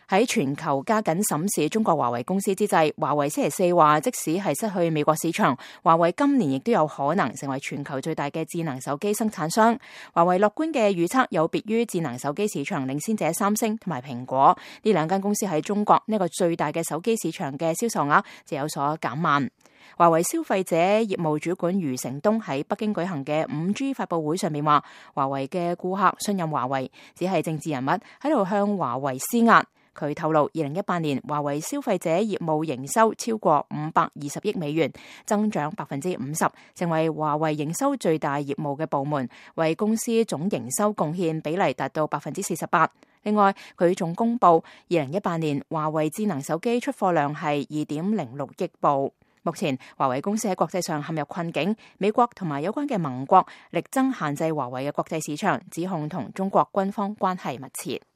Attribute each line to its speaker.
Speaker 1: 喺全球加緊審視中國華為公司之際，華為星期四話，即使係失去美國市場，華為今年亦都有可能成為全球最大嘅智能手機生產商。華為樂觀嘅預測有別於智能手機市場領先者三星同埋蘋果，呢兩間公司喺中國呢個最大嘅手機市場嘅銷售額就有所減慢。華為消費者業務主管余承東喺北京舉行嘅 5G 發佈會上面話，華為嘅顧客信任華為，只係政治人物喺度向華為施壓。佢透露，2018年華為消費者業務營收超過520億美元，增長 50%， 成為華為營收最大業務嘅部門，為公司總營收貢獻比例達到 48%。另外，佢仲公布2018年華為智能手機出貨量係 2.06 億部。目前華為公司喺國際上陷入困境，美國同埋有關嘅盟國力爭限制華為嘅國際市場，指控同中國軍方關係密切。